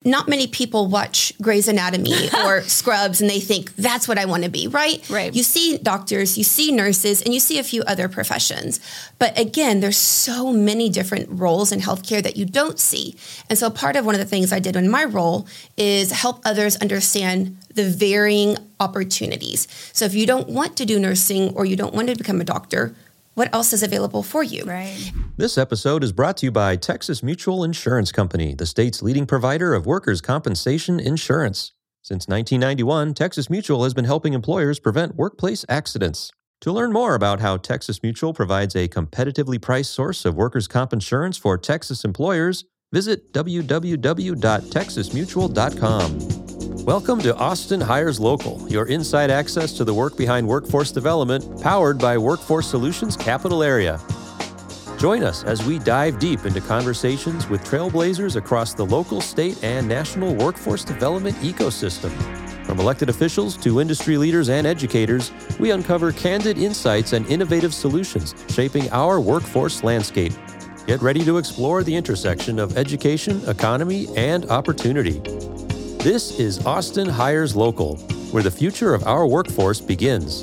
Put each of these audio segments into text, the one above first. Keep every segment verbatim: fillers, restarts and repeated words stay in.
not many people watch Grey's Anatomy or Scrubs and they think that's what I want to be, right? Right. You see doctors, you see nurses, and you see a few other professions. But again, there's so many different roles in healthcare that you don't see. And so part of one of the things I did in my role is help others understand the varying opportunities. So if you don't want to do nursing or you don't want to become a doctor, what else is available for you? Right. This episode is brought to you by Texas Mutual Insurance Company, the state's leading provider of workers' compensation insurance. Since nineteen ninety-one, Texas Mutual has been helping employers prevent workplace accidents. To learn more about how Texas Mutual provides a competitively priced source of workers' comp insurance for Texas employers, visit w w w dot texas mutual dot com. Welcome to Austin Hires Local, your inside access to the work behind workforce development, powered by Workforce Solutions Capital Area. Join us as we dive deep into conversations with trailblazers across the local, state, and national workforce development ecosystem. From elected officials to industry leaders and educators, we uncover candid insights and innovative solutions shaping our workforce landscape. Get ready to explore the intersection of education, economy, and opportunity. This is Austin Hires Local, where the future of our workforce begins.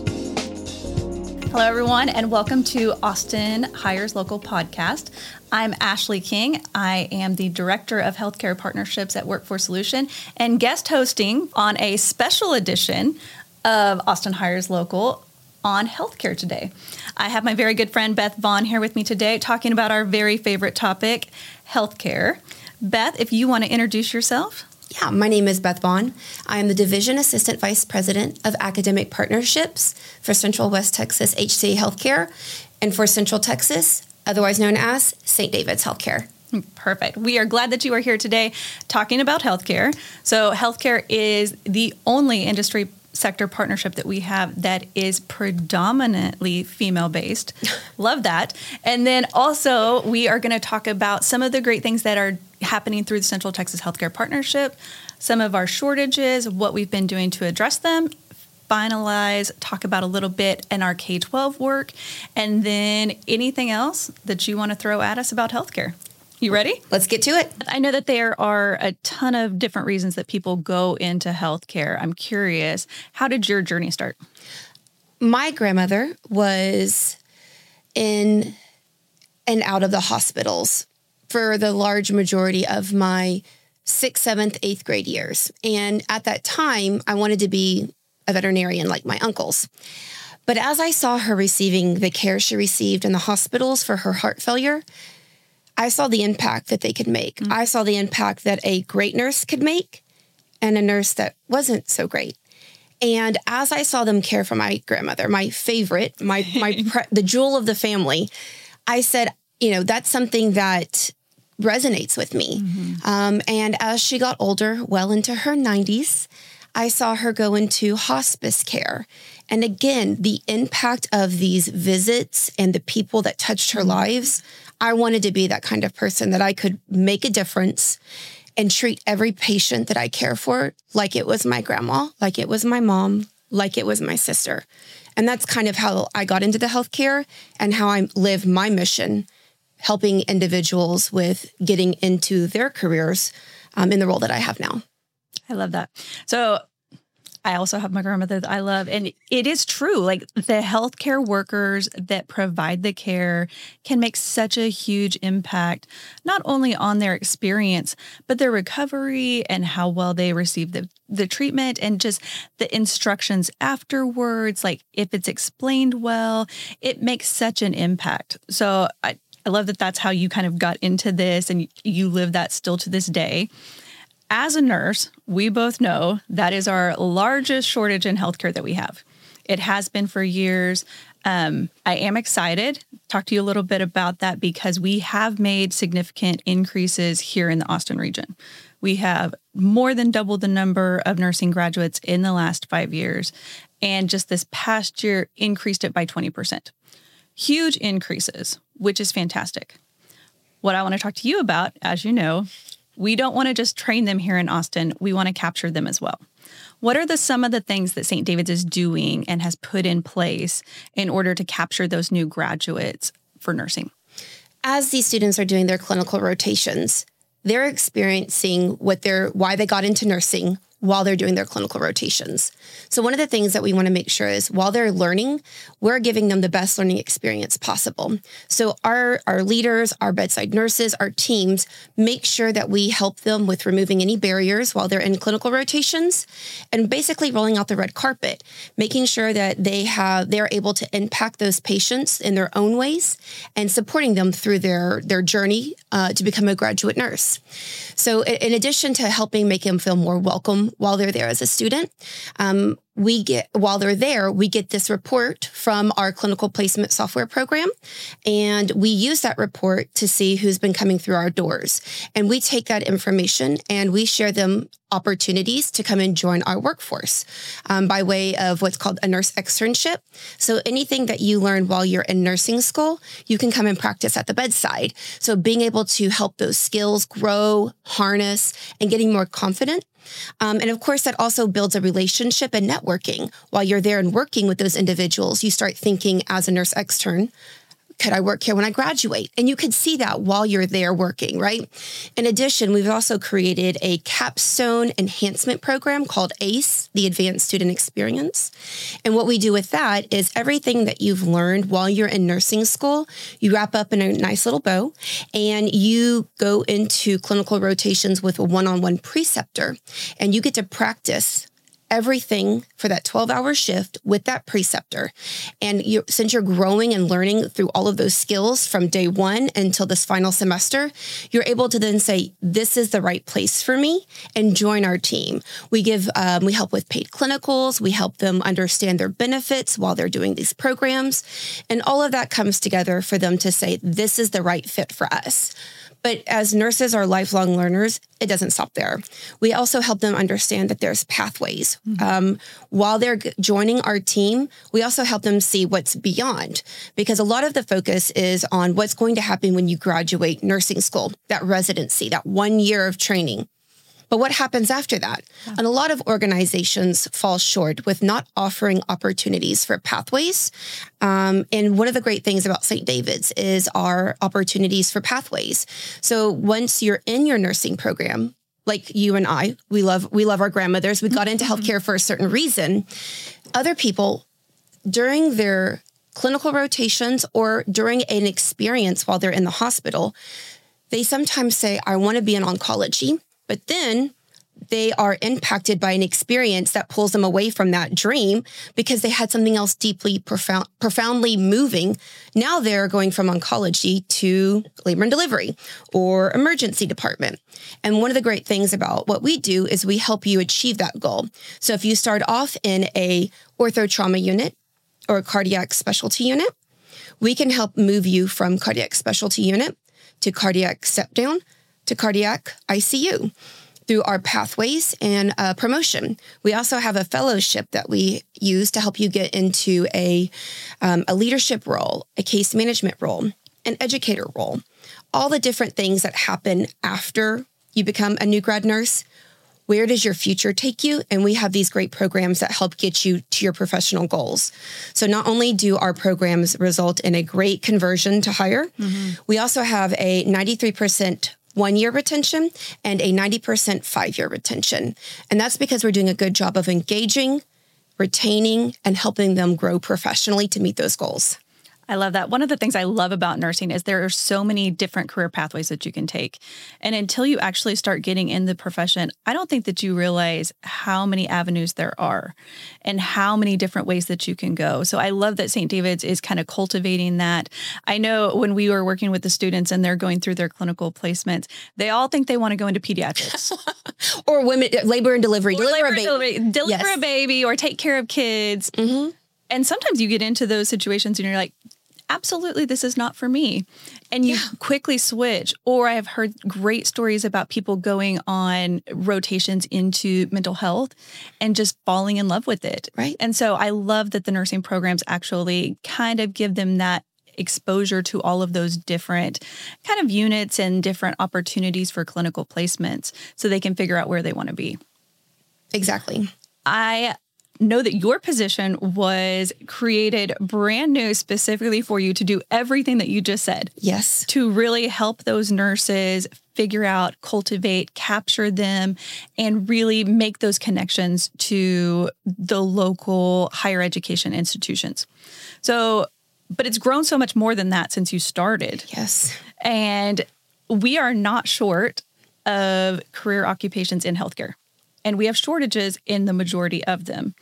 Hello, everyone, and welcome to Austin Hires Local podcast. I'm Ashley King. I am the Director of Healthcare Partnerships at Workforce Solution and guest hosting on a special edition of Austin Hires Local on healthcare today. I have my very good friend Beth Vaughn here with me today talking about our very favorite topic, healthcare. Beth, if you want to introduce yourself. Yeah, my name is Beth Vaughn. I am the Division Assistant Vice President of Academic Partnerships for Central West Texas H C A Healthcare and for Central Texas, otherwise known as Saint David's Healthcare. Perfect. We are glad that you are here today talking about healthcare. So healthcare is the only industry sector partnership that we have that is predominantly female-based. Love that. And then also we are going to talk about some of the great things that are happening through the Central Texas Healthcare Partnership, some of our shortages, what we've been doing to address them, finalize, talk about a little bit in our K twelve work, and then anything else that you want to throw at us about healthcare. You ready? Let's get to it. I know that there are a ton of different reasons that people go into healthcare. I'm curious, how did your journey start? My grandmother was in and out of the hospitals for the large majority of my sixth, seventh, eighth grade years. And at that time, I wanted to be a veterinarian like my uncles. But as I saw her receiving the care she received in the hospitals for her heart failure, I saw the impact that they could make. Mm-hmm. I saw the impact that a great nurse could make and a nurse that wasn't so great. And as I saw them care for my grandmother, my favorite, my my pre- the jewel of the family, I said, you know, that's something that resonates with me. Mm-hmm. Um, and as she got older, well into her nineties, I saw her go into hospice care. And again, the impact of these visits and the people that touched her mm-hmm. lives, I wanted to be that kind of person that I could make a difference and treat every patient that I care for like it was my grandma, like it was my mom, like it was my sister. And that's kind of how I got into the healthcare and how I live my mission, helping individuals with getting into their careers um, in the role that I have now. I love that. So I also have my grandmother that I love. And it is true, like the healthcare workers that provide the care can make such a huge impact, not only on their experience, but their recovery and how well they receive the, the treatment and just the instructions afterwards. Like if it's explained well, it makes such an impact. So I, I love that that's how you kind of got into this and you live that still to this day. As a nurse, we both know that is our largest shortage in healthcare that we have. It has been for years. Um, I am excited to talk to you a little bit about that because we have made significant increases here in the Austin region. We have more than doubled the number of nursing graduates in the last five years. And just this past year, increased it by twenty percent. Huge increases, which is fantastic. What I want to talk to you about, as you know, we don't want to just train them here in Austin. We want to capture them as well. What are the some of the things that Saint David's is doing and has put in place in order to capture those new graduates for nursing? As these students are doing their clinical rotations, they're experiencing what they're, why they got into nursing while they're doing their clinical rotations. So one of the things that we want to make sure is while they're learning, we're giving them the best learning experience possible. So our, our leaders, our bedside nurses, our teams make sure that we help them with removing any barriers while they're in clinical rotations and basically rolling out the red carpet, making sure that they have, they're able to impact those patients in their own ways and supporting them through their, their journey uh, to become a graduate nurse. So in addition to helping make them feel more welcome while they're there as a student, um, we get, while they're there, we get this report from our clinical placement software program, and we use that report to see who's been coming through our doors. And we take that information and we share them opportunities to come and join our workforce um, by way of what's called a nurse externship. So anything that you learn while you're in nursing school, you can come and practice at the bedside. So being able to help those skills grow, harness, and getting more confident. Um, and of course, that also builds a relationship and networking. While you're there and working with those individuals, you start thinking as a nurse extern, could I work here when I graduate? And you could see that while you're there working, right? In addition, we've also created a capstone enhancement program called ACE, the Advanced Student Experience. And what we do with that is everything that you've learned while you're in nursing school, you wrap up in a nice little bow and you go into clinical rotations with a one-on-one preceptor and you get to practice everything for that twelve-hour shift with that preceptor. And you, since you're growing and learning through all of those skills from day one until this final semester, you're able to then say, this is the right place for me, and join our team. We give, um, we help with paid clinicals. We help them understand their benefits while they're doing these programs. And all of that comes together for them to say, this is the right fit for us. But as nurses are lifelong learners, it doesn't stop there. We also help them understand that there's pathways. Mm-hmm. Um, while they're joining our team, we also help them see what's beyond, because a lot of the focus is on what's going to happen when you graduate nursing school, that residency, that one year of training. But what happens after that? Yeah. And a lot of organizations fall short with not offering opportunities for pathways. Um, and one of the great things about Saint David's is our opportunities for pathways. So once you're in your nursing program, like you and I, we love we love our grandmothers. We got into healthcare for a certain reason. Other people, during their clinical rotations or during an experience while they're in the hospital, they sometimes say, I want to be in oncology. But then they are impacted by an experience that pulls them away from that dream because they had something else deeply profound, profoundly moving. Now they're going from oncology to labor and delivery or emergency department. And one of the great things about what we do is we help you achieve that goal. So if you start off in a ortho trauma unit or a cardiac specialty unit, we can help move you from cardiac specialty unit to cardiac step down to cardiac I C U through our pathways and uh, promotion. We also have a fellowship that we use to help you get into a, um, a leadership role, a case management role, an educator role, all the different things that happen after you become a new grad nurse. Where does your future take you? And we have these great programs that help get you to your professional goals. So not only do our programs result in a great conversion to hire, mm-hmm. we also have a ninety-three percent one-year retention and a ninety percent five-year retention. And that's because we're doing a good job of engaging, retaining, and helping them grow professionally to meet those goals. I love that. One of the things I love about nursing is there are so many different career pathways that you can take. And until you actually start getting in the profession, I don't think that you realize how many avenues there are and how many different ways that you can go. So I love that Saint David's is kind of cultivating that. I know when we were working with the students and they're going through their clinical placements, they all think they want to go into pediatrics. or women, labor and delivery. Or deliver labor a baby. Delivery, deliver yes. a baby or take care of kids. Mm-hmm. And sometimes you get into those situations and you're like, absolutely, this is not for me. And you yeah. quickly switch. Or I have heard great stories about people going on rotations into mental health and just falling in love with it. Right. And so I love that the nursing programs actually kind of give them that exposure to all of those different kind of units and different opportunities for clinical placements so they can figure out where they want to be. Exactly. I know that your position was created brand new specifically for you to do everything that you just said. Yes. To really help those nurses figure out, cultivate, capture them, and really make those connections to the local higher education institutions. So, but it's grown so much more than that since you started. Yes. And we are not short of career occupations in healthcare. And we have shortages in the majority of them.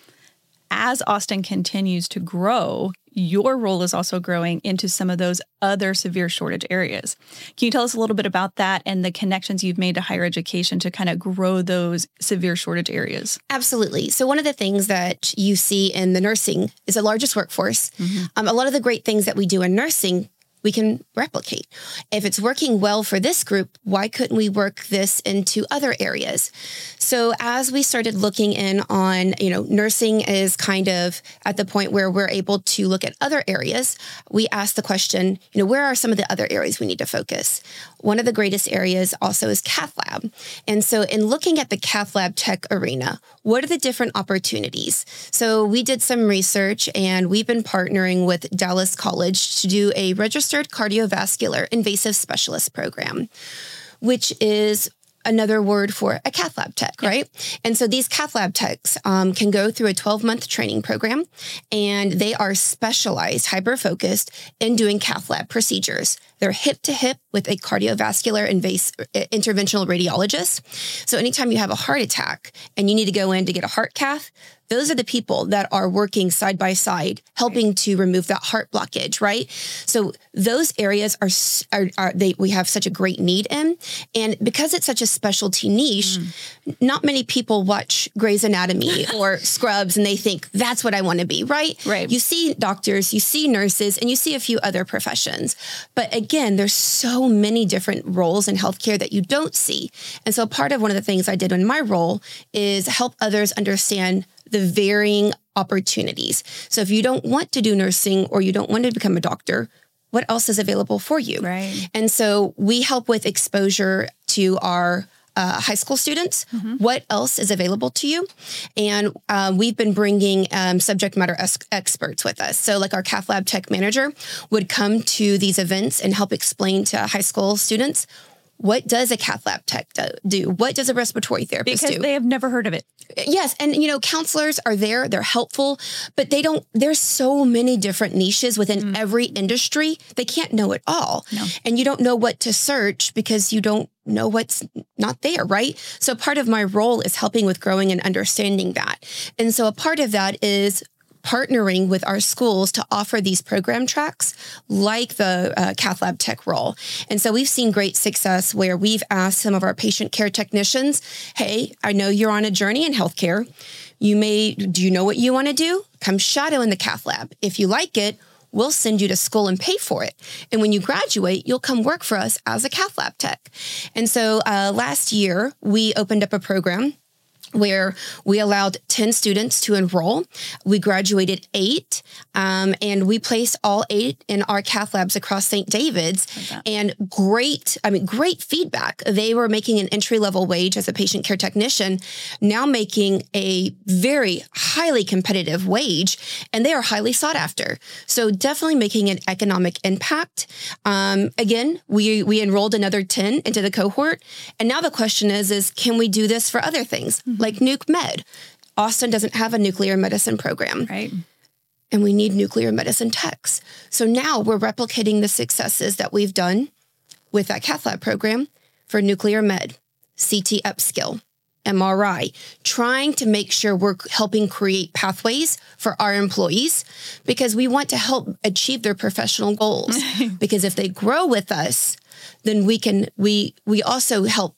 As Austin continues to grow, your role is also growing into some of those other severe shortage areas. Can you tell us a little bit about that and the connections you've made to higher education to kind of grow those severe shortage areas? Absolutely. So one of the things that you see in the nursing is the largest workforce. Mm-hmm. Um, a lot of the great things that we do in nursing, we can replicate. If it's working well for this group, why couldn't we work this into other areas? So as we started looking in on, you know, nursing is kind of at the point where we're able to look at other areas, we asked the question, you know, where are some of the other areas we need to focus? One of the greatest areas also is cath lab. And so in looking at the cath lab tech arena, what are the different opportunities? So we did some research and we've been partnering with Dallas College to do a registered cardiovascular invasive specialist program, which is another word for a cath lab tech, right? And so these cath lab techs um, can go through a twelve-month training program, and they are specialized, hyper-focused in doing cath lab procedures. They're hip-to-hip with a cardiovascular invasive interventional radiologist. So anytime you have a heart attack and you need to go in to get a heart cath, those are the people that are working side by side, helping right. to remove that heart blockage, right? So those areas are, are, are they we have such a great need in. And because it's such a specialty niche, mm. not many people watch Grey's Anatomy or Scrubs and they think, that's what I want to be, right? Right. You see doctors, you see nurses, and you see a few other professions. But again, there's so many different roles in healthcare that you don't see. And so part of one of the things I did in my role is help others understand the varying opportunities. So if you don't want to do nursing or you don't want to become a doctor, what else is available for you? Right. And so we help with exposure to our uh, high school students. Mm-hmm. What else is available to you? And uh, we've been bringing um, subject matter es- experts with us. So like our cath lab tech manager would come to these events and help explain to high school students, what does a cath lab tech do? What does a respiratory therapist because do? Because they have never heard of it. Yes. And, you know, counselors are there. They're helpful, but they don't, there's so many different niches within mm. every industry. They can't know it all. No. And you don't know what to search because you don't know what's not there, right? So part of my role is helping with growing and understanding that. And so a part of that is partnering with our schools to offer these program tracks like the uh, cath lab tech role. And so we've seen great success where we've asked some of our patient care technicians, hey, I know you're on a journey in healthcare. You may, do you know what you want to do? Come shadow in the cath lab. If you like it, we'll send you to school and pay for it. And when you graduate, you'll come work for us as a cath lab tech. And so uh, last year, we opened up a program where we allowed ten students to enroll. We graduated eight, um, and we placed all eight in our cath labs across Saint David's. And great, I mean, great feedback. They were making an entry-level wage as a patient care technician, now making a very highly competitive wage, and they are highly sought after. So definitely making an economic impact. Um, again, we we enrolled another ten into the cohort, and now the question is, is can we do this for other things? Mm-hmm. Like Nuke Med. Austin doesn't have a nuclear medicine program. Right. And we need nuclear medicine techs. So now we're replicating the successes that we've done with that cath lab program for nuclear med, C T upskill, M R I, trying to make sure we're helping create pathways for our employees because we want to help achieve their professional goals. Because if they grow with us, then we can, we, we also help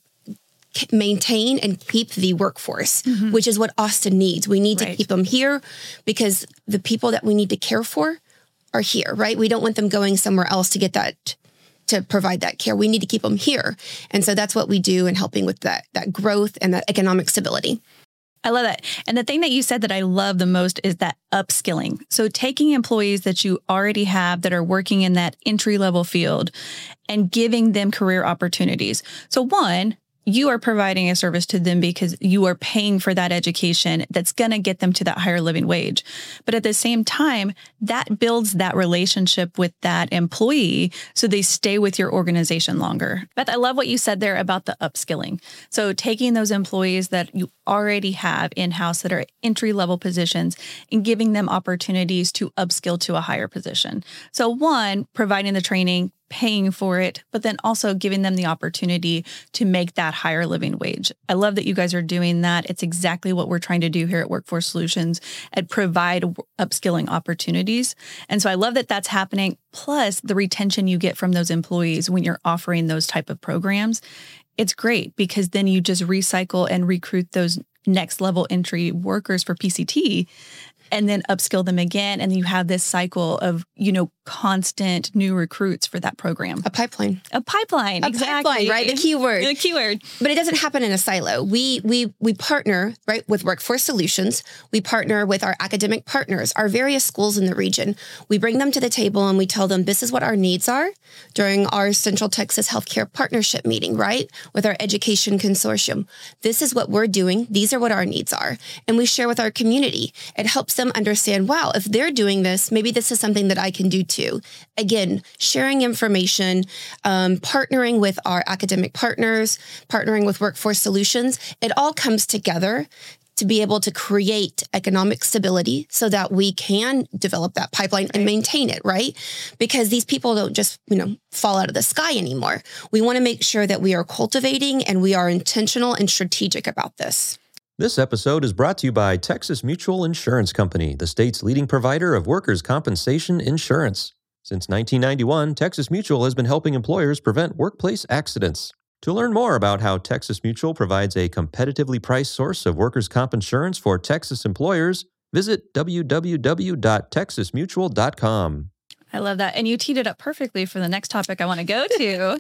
maintain and keep the workforce, mm-hmm. which is what Austin needs. We need right. to keep them here because the people that we need to care for are here, right? We don't want them going somewhere else to get that, to provide that care. We need to keep them here. And so that's what we do in helping with that, that growth and that economic stability. I love that. And the thing that you said that I love the most is that upskilling. So taking employees that you already have that are working in that entry level field and giving them career opportunities. So one, you are providing a service to them because you are paying for that education that's going to get them to that higher living wage. But at the same time, that builds that relationship with that employee so they stay with your organization longer. Beth, I love what you said there about the upskilling. So taking those employees that you already have in-house that are entry-level positions and giving them opportunities to upskill to a higher position. So one, providing the training, paying for it, but then also giving them the opportunity to make that higher living wage. I love that you guys are doing that. It's exactly what we're trying to do here at Workforce Solutions and provide upskilling opportunities. And so I love that that's happening. Plus the retention you get from those employees when you're offering those type of programs. It's great because then you just recycle and recruit those next level entry workers for P C T and then upskill them again. And you have this cycle of, you know, constant new recruits for that program. A pipeline. A pipeline. A exactly. pipeline, right? The key word. The key word. But it doesn't happen in a silo. We we we partner, right, with Workforce Solutions. We partner with our academic partners, our various schools in the region. We bring them to the table and we tell them this is what our needs are during our Central Texas Healthcare Partnership meeting, right, with our education consortium. This is what we're doing. These are what our needs are. And we share with our community. It helps them understand, wow, if they're doing this, maybe this is something that I can do too. Again, sharing information, um, partnering with our academic partners, partnering with Workforce Solutions, it all comes together to be able to create economic stability so that we can develop that pipeline and maintain it, right? Because these people don't just, you know, fall out of the sky anymore. We want to make sure that we are cultivating and we are intentional and strategic about this. This episode is brought to you by Texas Mutual Insurance Company, the state's leading provider of workers' compensation insurance. Since nineteen ninety-one, Texas Mutual has been helping employers prevent workplace accidents. To learn more about how Texas Mutual provides a competitively priced source of workers' comp insurance for Texas employers, visit w w w dot texas mutual dot com. I love that. And you teed it up perfectly for the next topic I want to go to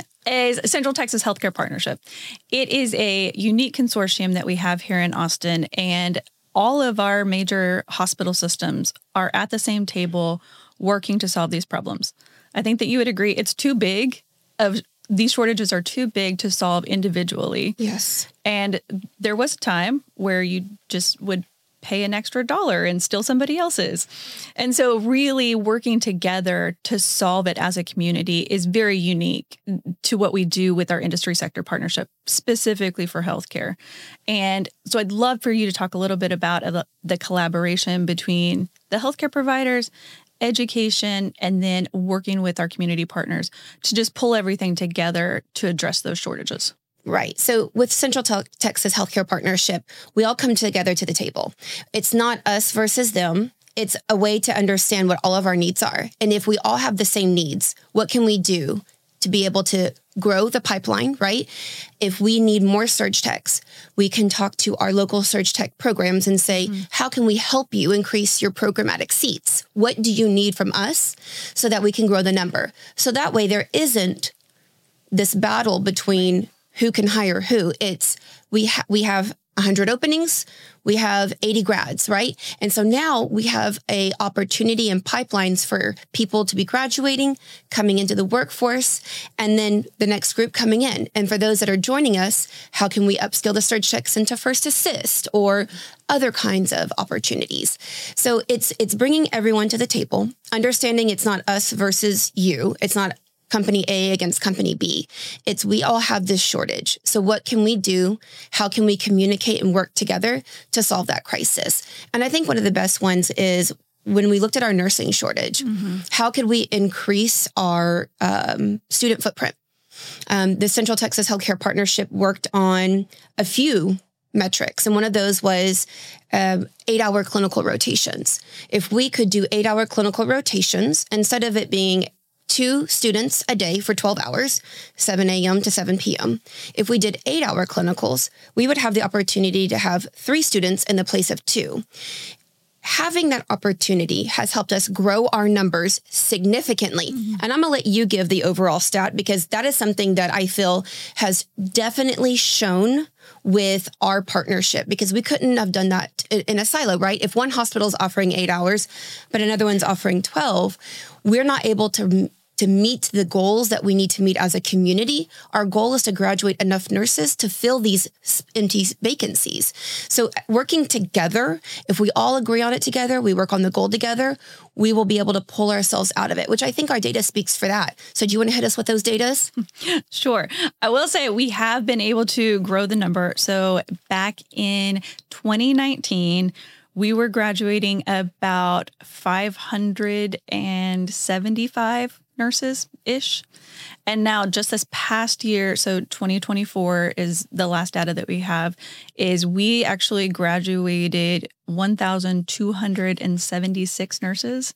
is Central Texas Healthcare Partnership. It is a unique consortium that we have here in Austin, and all of our major hospital systems are at the same table working to solve these problems. I think that you would agree it's too big of these shortages are too big to solve individually. Yes. And there was a time where you just would pay an extra dollar and steal somebody else's. And so really working together to solve it as a community is very unique to what we do with our industry sector partnership, specifically for healthcare. And so I'd love for you to talk a little bit about the collaboration between the healthcare providers, education, and then working with our community partners to just pull everything together to address those shortages. Right. So with Central Te- Texas Healthcare Partnership, we all come together to the table. It's not us versus them. It's a way to understand what all of our needs are. And if we all have the same needs, what can we do to be able to grow the pipeline, right? If we need more surge techs, we can talk to our local surge tech programs and say, mm-hmm. how can we help you increase your programmatic seats? What do you need from us so that we can grow the number? So that way there isn't this battle between who can hire who. It's we ha- we have one hundred openings, we have eighty grads, right? And so now we have a opportunity and pipelines for people to be graduating, coming into the workforce, and then the next group coming in. And for those that are joining us, how can we upskill the surge techs into first assist or other kinds of opportunities? So it's it's bringing everyone to the table, understanding it's not us versus you. It's not company A against company B. It's we all have this shortage. So what can we do? How can we communicate and work together to solve that crisis? And I think one of the best ones is when we looked at our nursing shortage, mm-hmm. how could we increase our um, student footprint? Um, the Central Texas Healthcare Partnership worked on a few metrics. And one of those was um, eight-hour clinical rotations. If we could do eight-hour clinical rotations, instead of it being two students a day for twelve hours, seven a.m. to seven p.m. If we did eight-hour clinicals, we would have the opportunity to have three students in the place of two. Having that opportunity has helped us grow our numbers significantly. Mm-hmm. And I'm going to let you give the overall stat because that is something that I feel has definitely shown with our partnership because we couldn't have done that in a silo, right? If one hospital is offering eight hours, but another one's offering twelve, we're not able to to meet the goals that we need to meet as a community, our goal is to graduate enough nurses to fill these empty vacancies. So working together, if we all agree on it together, we work on the goal together, we will be able to pull ourselves out of it, which I think our data speaks for that. So do you want to hit us with those datas? Sure. I will say we have been able to grow the number. So back in twenty nineteen, we were graduating about five hundred seventy-five nurses-ish. And now just this past year, so twenty twenty-four is the last data that we have, is we actually graduated one thousand two hundred seventy-six nurses.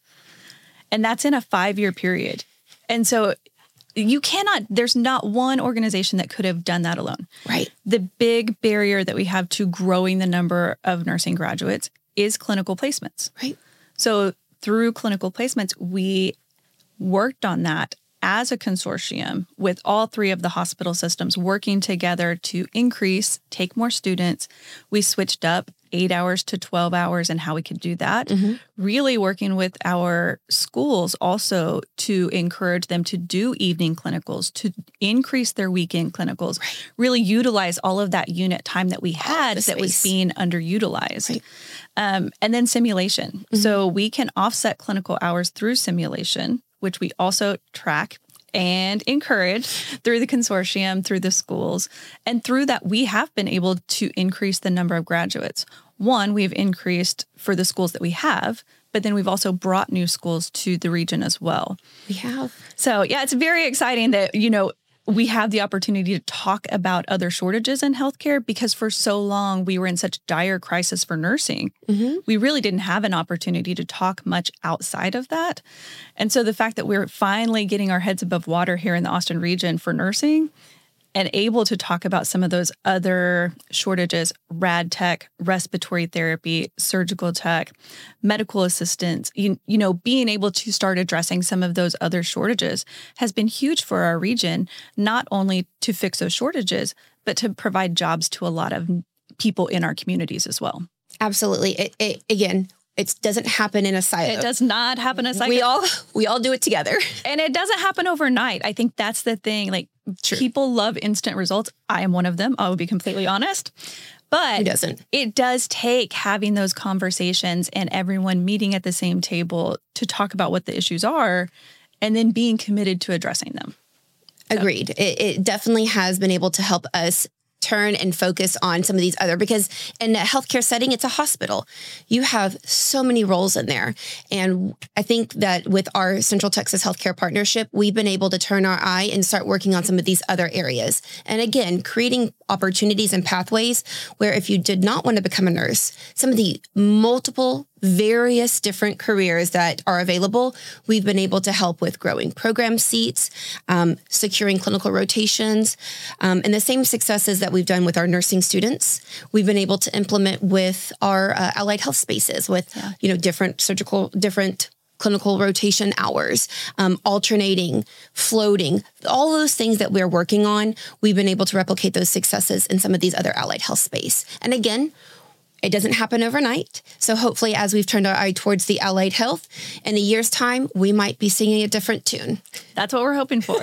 And that's in a five-year period. And so you cannot, there's not one organization that could have done that alone. Right. The big barrier that we have to growing the number of nursing graduates is clinical placements. Right. So through clinical placements, we worked on that as a consortium with all three of the hospital systems working together to increase, take more students. We switched up eight hours to twelve hours and how we could do that. Mm-hmm. Really working with our schools also to encourage them to do evening clinicals, to increase their weekend clinicals, right. Really utilize all of that unit time that we had that was being underutilized. Right. Um, and then simulation. Mm-hmm. So we can offset clinical hours through simulation, which we also track and encourage through the consortium, through the schools. And through that, we have been able to increase the number of graduates. One, we've increased for the schools that we have, but then we've also brought new schools to the region as well. We have. So yeah, it's very exciting that, you know, we have the opportunity to talk about other shortages in healthcare because for so long we were in such dire crisis for nursing. Mm-hmm. We really didn't have an opportunity to talk much outside of that. And so the fact that we're finally getting our heads above water here in the Austin region for nursing and able to talk about some of those other shortages, rad tech, respiratory therapy, surgical tech, medical assistants, you, you know, being able to start addressing some of those other shortages has been huge for our region, not only to fix those shortages, but to provide jobs to a lot of people in our communities as well. Absolutely. It, it, again, it doesn't happen in a silo. It does not happen in a silo. We all, we all do it together. And it doesn't happen overnight. I think that's the thing. Like, True. People love instant results. I am one of them. I will be completely honest. But Who doesn't? It does take having those conversations and everyone meeting at the same table to talk about what the issues are and then being committed to addressing them. So. Agreed. It, it definitely has been able to help us turn and focus on some of these other, because in a healthcare setting, it's a hospital. You have so many roles in there. And I think that with our Central Texas Healthcare Partnership, we've been able to turn our eye and start working on some of these other areas. And again, creating opportunities and pathways where if you did not want to become a nurse, some of the multiple various different careers that are available, we've been able to help with growing program seats, um, securing clinical rotations, um, and the same successes that we've done with our nursing students, we've been able to implement with our uh, allied health spaces with, yeah. you know, different surgical, different clinical rotation hours, um, alternating, floating, all those things that we're working on, we've been able to replicate those successes in some of these other allied health space. And again, it doesn't happen overnight. So hopefully as we've turned our eye towards the allied health, in a year's time, we might be singing a different tune. That's what we're hoping for.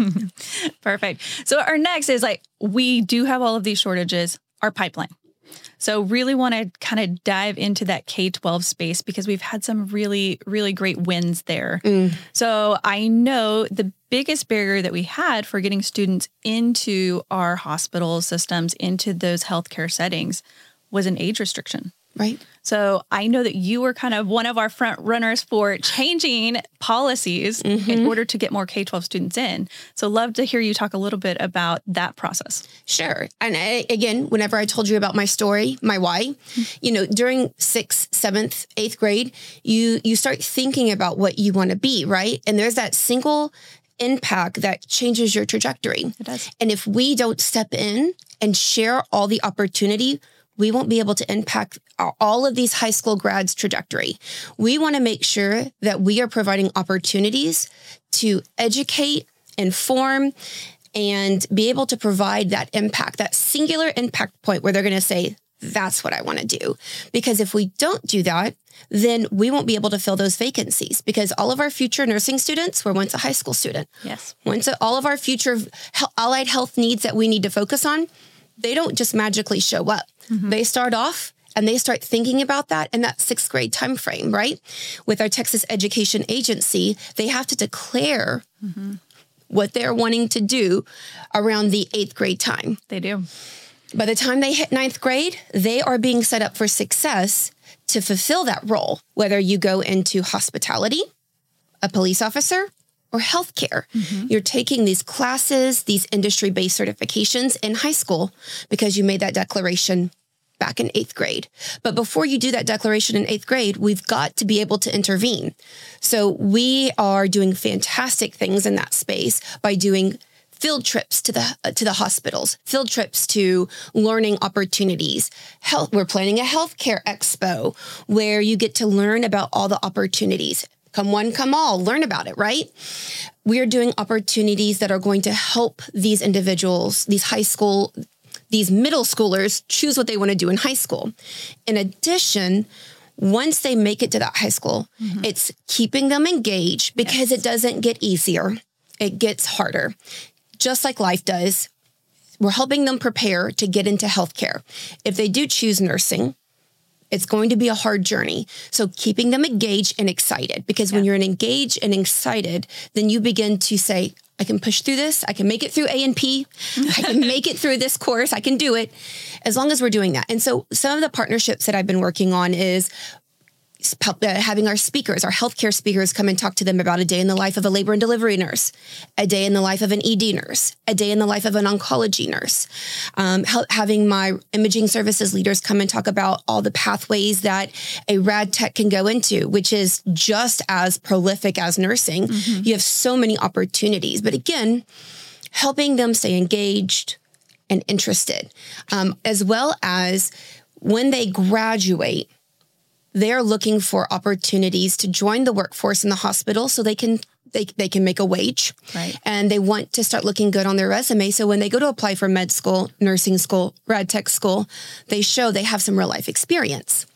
Perfect. So our next is like, we do have all of these shortages, our pipeline. So really want to kind of dive into that K twelve space because we've had some really, really great wins there. Mm. So I know the biggest barrier that we had for getting students into our hospital systems, into those healthcare settings, was an age restriction. Right. So I know that you were kind of one of our front runners for changing policies mm-hmm. in order to get more K twelve students in. So love to hear you talk a little bit about that process. Sure. And I, again, whenever I told you about my story, my why, mm-hmm. you know, during sixth, seventh, eighth grade, you, you start thinking about what you want to be, right? And there's that single impact that changes your trajectory. It does. And if we don't step in and share all the opportunity, we won't be able to impact all of these high school grads' trajectory. We want to make sure that we are providing opportunities to educate, inform, and be able to provide that impact, that singular impact point where they're going to say, that's what I want to do. Because if we don't do that, then we won't be able to fill those vacancies, because all of our future nursing students were once a high school student. Yes. Once a, all of our future allied health needs that we need to focus on, they don't just magically show up. Mm-hmm. They start off and they start thinking about that in that sixth grade time frame, right? With our Texas Education Agency, they have to declare mm-hmm. what they're wanting to do around the eighth grade time. They do. By the time they hit ninth grade, they are being set up for success to fulfill that role, whether you go into hospitality, a police officer, or healthcare. Mm-hmm. You're taking these classes, these industry-based certifications in high school because you made that declaration back in eighth grade. But before you do that declaration in eighth grade, we've got to be able to intervene. So we are doing fantastic things in that space by doing field trips to the uh, to the hospitals, field trips to learning opportunities. Health, we're planning a healthcare expo where you get to learn about all the opportunities. Come one, come all, learn about it, right? We are doing opportunities that are going to help these individuals, these high school, these middle schoolers choose what they want to do in high school. In addition, once they make it to that high school, mm-hmm. it's keeping them engaged, because yes. it doesn't get easier. It gets harder. Just like life does, we're helping them prepare to get into healthcare. If they do choose nursing, it's going to be a hard journey. So keeping them engaged and excited, because yeah. when you're engaged and excited, then you begin to say, I can push through this. I can make it through A and P. I can make it through this course. I can do it, as long as we're doing that. And so some of the partnerships that I've been working on is having our speakers, our healthcare speakers, come and talk to them about a day in the life of a labor and delivery nurse, a day in the life of an E D nurse, a day in the life of an oncology nurse. Um, having my imaging services leaders come and talk about all the pathways that a rad tech can go into, which is just as prolific as nursing. Mm-hmm. You have so many opportunities, but again, helping them stay engaged and interested, um, as well as when they graduate, they're looking for opportunities to join the workforce in the hospital so they can they, they can make a wage. Right. And they want to start looking good on their resume. So when they go to apply for med school, nursing school, rad tech school, they show they have some real life experience.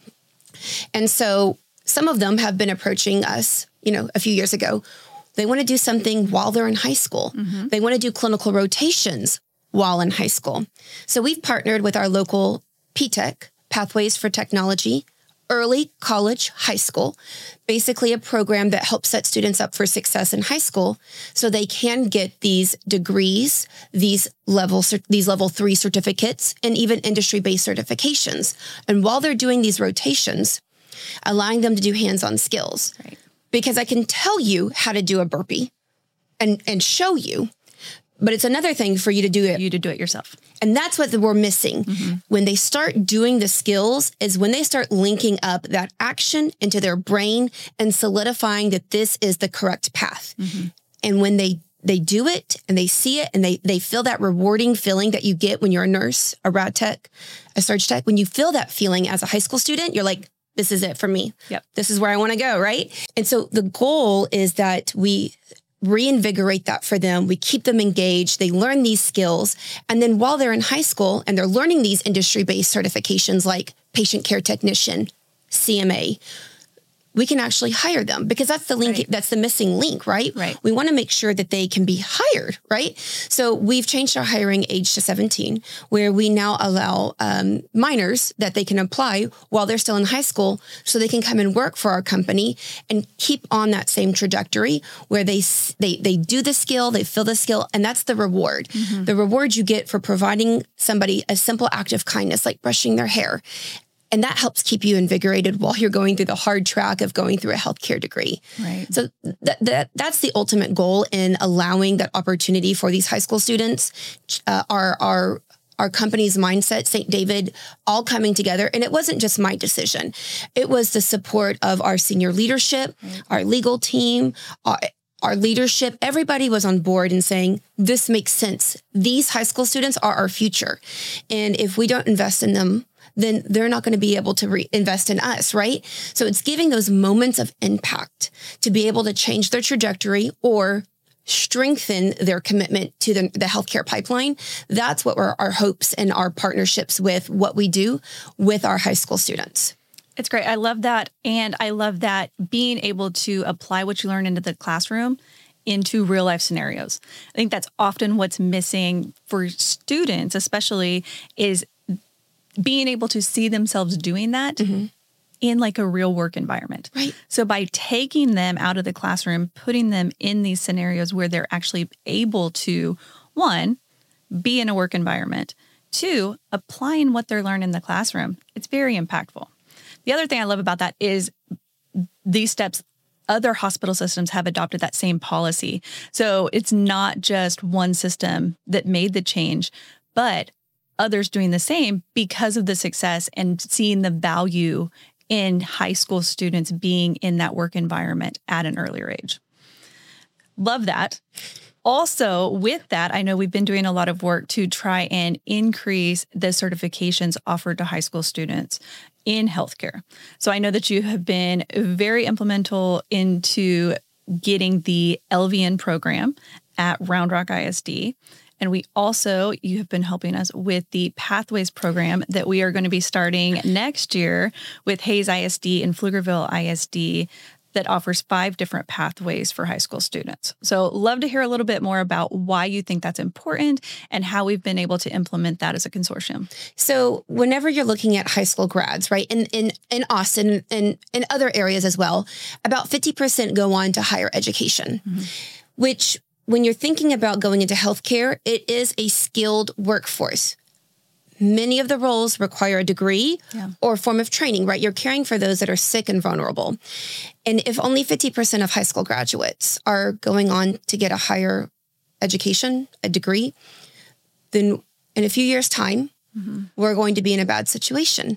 And so some of them have been approaching us, you know, a few years ago. They want to do something while they're in high school. Mm-hmm. They want to do clinical rotations while in high school. So we've partnered with our local P TECH, Pathways for Technology, early college, high school, basically a program that helps set students up for success in high school so they can get these degrees, these level, these level three certificates, and even industry-based certifications. And while they're doing these rotations, allowing them to do hands-on skills. Right. Because I can tell you how to do a burpee and, and show you, but it's another thing for you to do it. You to do it yourself. And that's what we're missing. Mm-hmm. When they start doing the skills is when they start linking up that action into their brain and solidifying that this is the correct path. Mm-hmm. And when they they do it and they see it and they they feel that rewarding feeling that you get when you're a nurse, a rad tech, a surg tech, when you feel that feeling as a high school student, you're like, this is it for me. Yep. This is where I want to go, right? And so the goal is that we reinvigorate that for them. We keep them engaged. They learn these skills. And then while they're in high school and they're learning these industry-based certifications like patient care technician, C M A, we can actually hire them because that's the link. Right. That's the missing link, right? Right. We want to make sure that they can be hired, right? So we've changed our hiring age to seventeen, where we now allow um, minors that they can apply while they're still in high school, so they can come and work for our company and keep on that same trajectory where they they they do the skill, they feel the skill, and that's the reward. Mm-hmm. The reward you get for providing somebody a simple act of kindness, like brushing their hair. And that helps keep you invigorated while you're going through the hard track of going through a healthcare degree. Right. So that, that that's the ultimate goal in allowing that opportunity for these high school students. Uh, our our our company's mindset, Saint David, all coming together. And it wasn't just my decision. It was the support of our senior leadership, right. our legal team, our, our leadership. Everybody was on board and saying, this makes sense. These high school students are our future. And if we don't invest in them, then they're not going to be able to re- invest in us, right? So it's giving those moments of impact to be able to change their trajectory or strengthen their commitment to the, the healthcare pipeline. That's what we're, our hopes and our partnerships with what we do with our high school students. It's great. I love that. And I love that being able to apply what you learn into the classroom into real life scenarios. I think that's often what's missing for students, especially, is being able to see themselves doing that mm-hmm. in like a real work environment. Right. So by taking them out of the classroom, putting them in these scenarios where they're actually able to, one, be in a work environment, two, applying what they're learning in the classroom, it's very impactful. The other thing I love about that is these steps, other hospital systems have adopted that same policy. So it's not just one system that made the change, but others doing the same because of the success and seeing the value in high school students being in that work environment at an earlier age. Love that. Also, with that, I know we've been doing a lot of work to try and increase the certifications offered to high school students in healthcare. So I know that you have been very implemental into getting the L V N program at Round Rock I S D. And we also, you have been helping us with the Pathways program that we are going to be starting next year with Hayes I S D and Pflugerville I S D that offers five different pathways for high school students. So love to hear a little bit more about why you think that's important and how we've been able to implement that as a consortium. So whenever you're looking at high school grads, right, in in, in Austin and in other areas as well, about fifty percent go on to higher education, mm-hmm. which when you're thinking about going into healthcare, it is a skilled workforce. Many of the roles require a degree yeah. or a form of training, right? You're caring for those that are sick and vulnerable. And if only fifty percent of high school graduates are going on to get a higher education, a degree, then in a few years' time, mm-hmm. we're going to be in a bad situation.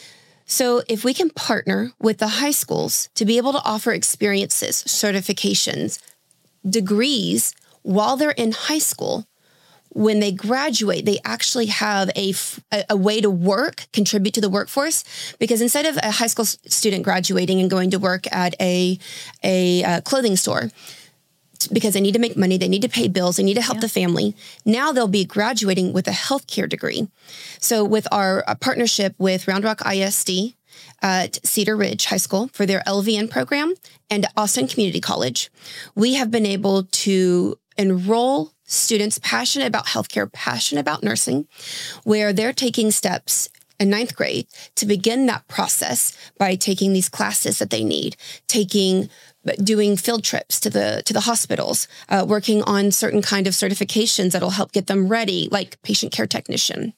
So if we can partner with the high schools to be able to offer experiences, certifications, degrees while they're in high school, when they graduate, they actually have a, a way to work, contribute to the workforce. Because instead of a high school student graduating and going to work at a, a uh, clothing store, because they need to make money, they need to pay bills, they need to help yeah. the family, now they'll be graduating with a healthcare degree. So with our uh, partnership with Round Rock I S D, at Cedar Ridge High School for their L V N program and Austin Community College, we have been able to enroll students passionate about healthcare, passionate about nursing, where they're taking steps in ninth grade to begin that process by taking these classes that they need, taking, doing field trips to the to the hospitals, uh, working on certain kind of certifications that'll help get them ready, like patient care technician.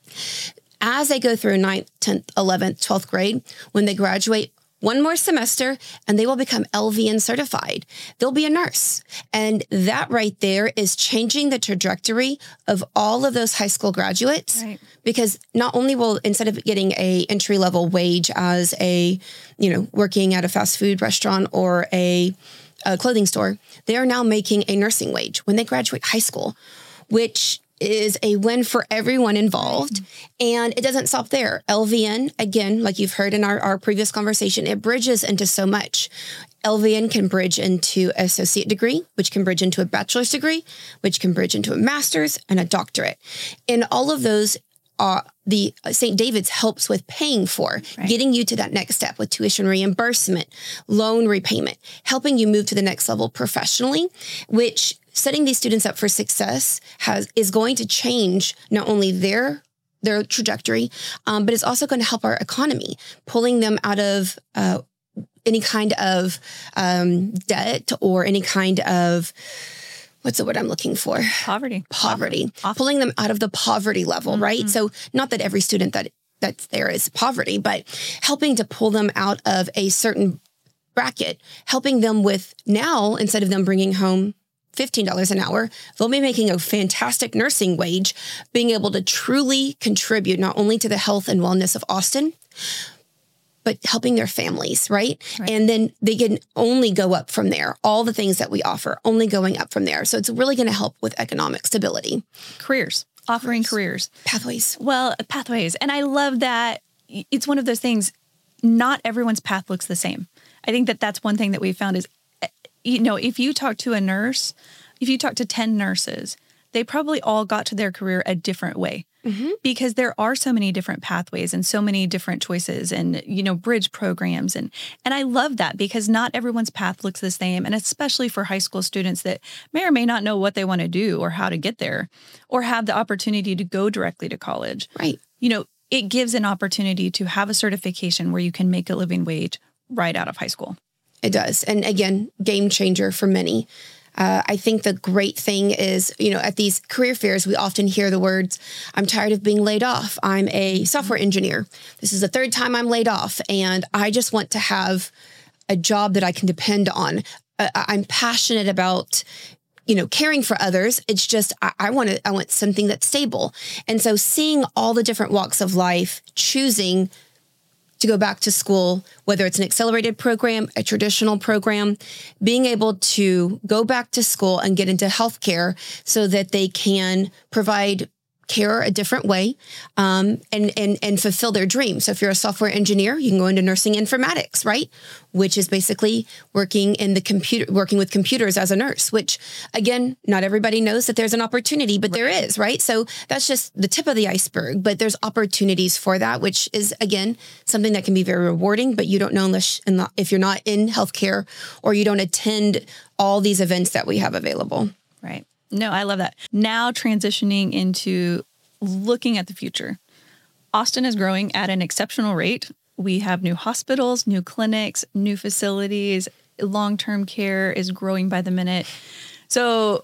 As they go through ninth, tenth, eleventh, twelfth grade, when they graduate, one more semester, and they will become L V N certified. They'll be a nurse. And that right there is changing the trajectory of all of those high school graduates. Right. Because not only will, instead of getting a entry-level wage as a, you know, working at a fast food restaurant or a, a clothing store, they are now making a nursing wage when they graduate high school, which is a win for everyone involved. And it doesn't stop there. L V N, again, like you've heard in our, our previous conversation, it bridges into so much. L V N can bridge into an associate degree, which can bridge into a bachelor's degree, which can bridge into a master's and a doctorate. And all of those Uh, the uh, Saint David's helps with paying for, right. getting you to that next step with tuition reimbursement, loan repayment, helping you move to the next level professionally, which setting these students up for success has is going to change not only their their trajectory, um, but it's also going to help our economy, pulling them out of uh, any kind of um, debt or any kind of what's the word I'm looking for? Poverty. Poverty. Poverty. Pulling them out of the poverty level, mm-hmm. right? So not that every student that that's there is poverty, but helping to pull them out of a certain bracket, helping them with now, instead of them bringing home fifteen dollars an hour, they'll be making a fantastic nursing wage, being able to truly contribute not only to the health and wellness of Austin, but helping their families, right? right? And then they can only go up from there. All the things that we offer, only going up from there. So it's really going to help with economic stability. Careers, offering careers. Pathways. Well, pathways. And I love that it's one of those things, not everyone's path looks the same. I think that that's one thing that we found is, you know, if you talk to a nurse, if you talk to ten nurses, they probably all got to their career a different way. Mm-hmm. Because there are so many different pathways and so many different choices and, you know, bridge programs. And, and I love that because not everyone's path looks the same. And especially for high school students that may or may not know what they want to do or how to get there or have the opportunity to go directly to college. Right. You know, it gives an opportunity to have a certification where you can make a living wage right out of high school. It does. And again, game changer for many. Uh, I think the great thing is, you know, at these career fairs, we often hear the words, I'm tired of being laid off. I'm a software engineer. This is the third time I'm laid off. And I just want to have a job that I can depend on. Uh, I'm passionate about, you know, caring for others. It's just, I, I want to, I want something that's stable. And so seeing all the different walks of life, choosing to go back to school, whether it's an accelerated program, a traditional program, being able to go back to school and get into healthcare so that they can provide care a different way um, and, and, and fulfill their dreams. So if you're a software engineer, you can go into nursing informatics, right? Which is basically working in the computer, working with computers as a nurse, which again, not everybody knows that there's an opportunity, but there is, right? So that's just the tip of the iceberg, but there's opportunities for that, which is again, something that can be very rewarding, but you don't know unless, if you're not in healthcare or you don't attend all these events that we have available. Right. No, I love that. Now transitioning into looking at the future. Austin is growing at an exceptional rate. We have new hospitals, new clinics, new facilities. Long-term care is growing by the minute. So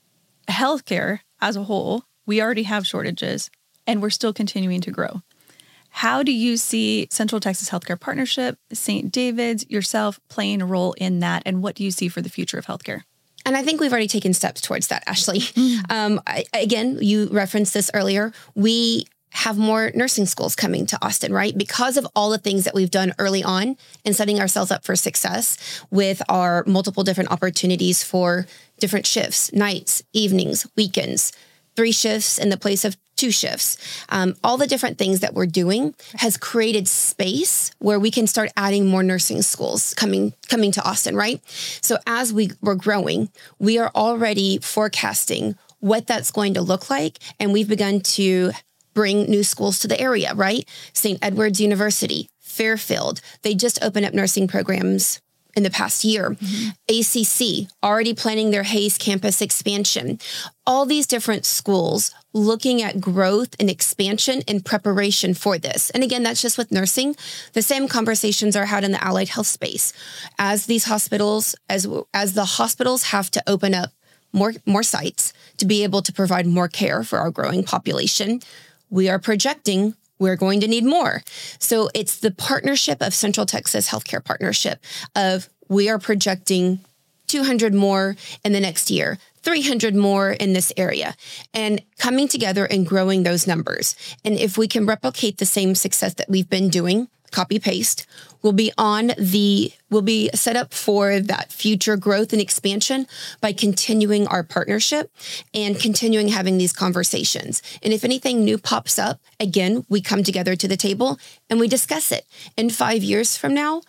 healthcare as a whole, we already have shortages and we're still continuing to grow. How do you see Central Texas Healthcare Partnership, Saint David's, yourself playing a role in that? And what do you see for the future of healthcare? And I think we've already taken steps towards that, Ashley. Mm. Um, I, again, you referenced this earlier. We have more nursing schools coming to Austin, right? Because of all the things that we've done early on and setting ourselves up for success with our multiple different opportunities for different shifts, nights, evenings, weekends, three shifts in the place of two shifts. Um, all the different things that we're doing has created space where we can start adding more nursing schools coming coming to Austin, right? So as we we're growing, we are already forecasting what that's going to look like. And we've begun to bring new schools to the area, right? Saint Edward's University, Fairfield, they just opened up nursing programs in the past year. Mm-hmm. A C C, already planning their Hayes campus expansion. All these different schools looking at growth and expansion in preparation for this. And again, that's just with nursing. The same conversations are had in the allied health space. As these hospitals, as, as the hospitals have to open up more, more sites to be able to provide more care for our growing population, we are projecting we're going to need more. So it's the partnership of Central Texas Healthcare Partnership of we are projecting two hundred more in the next year, three hundred more in this area, and coming together and growing those numbers. And if we can replicate the same success that we've been doing, copy paste, we'll be on the, we'll be set up for that future growth and expansion by continuing our partnership and continuing having these conversations. And if anything new pops up, again, we come together to the table and we discuss it. In five years from now,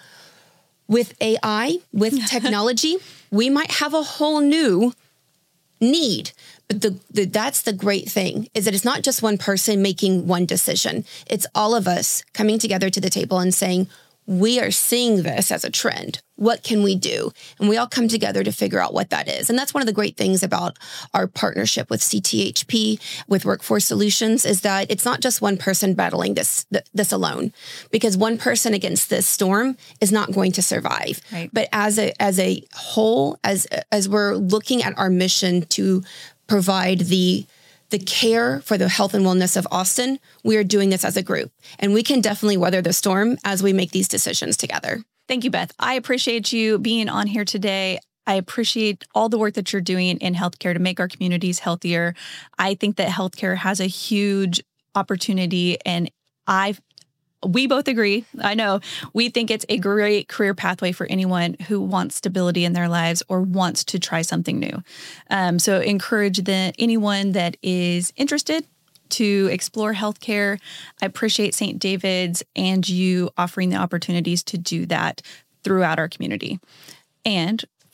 with A I, with technology, we might have a whole new need. But the, the that's the great thing is that it's not just one person making one decision. It's all of us coming together to the table and saying, we are seeing this as a trend. What can we do? And we all come together to figure out what that is. And that's one of the great things about our partnership with C T H P, with Workforce Solutions, is that it's not just one person battling this this alone, because one person against this storm is not going to survive. Right. But as a as a whole, as as we're looking at our mission to provide the the care for the health and wellness of Austin, we are doing this as a group. And we can definitely weather the storm as we make these decisions together. Thank you, Beth. I appreciate you being on here today. I appreciate all the work that you're doing in healthcare to make our communities healthier. I think that healthcare has a huge opportunity, and I we both agree. I know we think it's a great career pathway for anyone who wants stability in their lives or wants to try something new. Um, so encourage the anyone that is interested to explore healthcare. I appreciate Saint David's and you offering the opportunities to do that throughout our community. And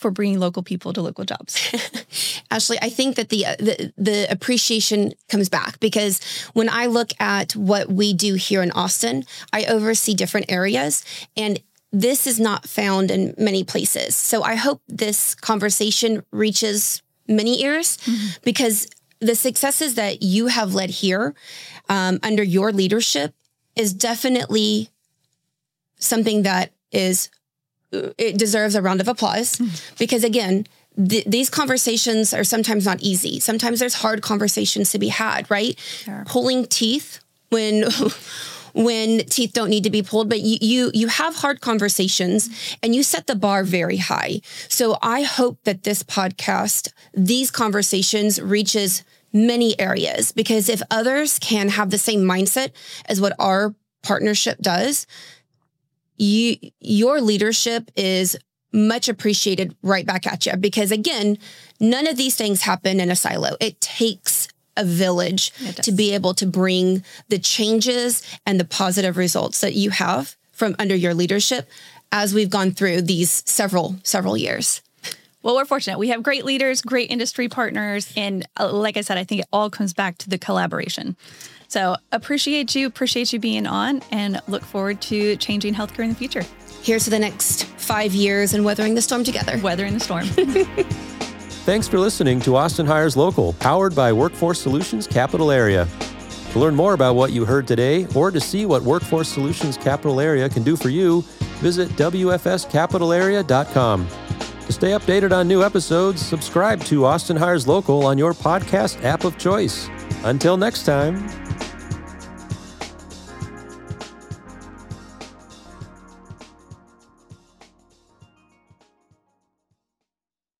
for bringing local people to local jobs. Ashley, I think that the, the the appreciation comes back because when I look at what we do here in Austin, I oversee different areas, and this is not found in many places. So I hope this conversation reaches many ears mm-hmm. because the successes that you have led here um, under your leadership is definitely something that is, it deserves a round of applause mm-hmm. because again, th- these conversations are sometimes not easy. Sometimes there's hard conversations to be had, right? Sure. Pulling teeth when... when teeth don't need to be pulled, but you, you you have hard conversations and you set the bar very high. So I hope that this podcast, these conversations reaches many areas, because if others can have the same mindset as what our partnership does, you your leadership is much appreciated right back at you. Because again, none of these things happen in a silo. It takes a village to be able to bring the changes and the positive results that you have from under your leadership as we've gone through these several, several years. Well, we're fortunate. We have great leaders, great industry partners. And uh, like I said, I think it all comes back to the collaboration. So appreciate you, appreciate you being on, and look forward to changing healthcare in the future. Here's to the next five years and weathering the storm together. Weathering the storm. Thanks for listening to Austin Hires Local, powered by Workforce Solutions Capital Area. To learn more about what you heard today, or to see what Workforce Solutions Capital Area can do for you, visit W F S capital area dot com. To stay updated on new episodes, subscribe to Austin Hires Local on your podcast app of choice. Until next time.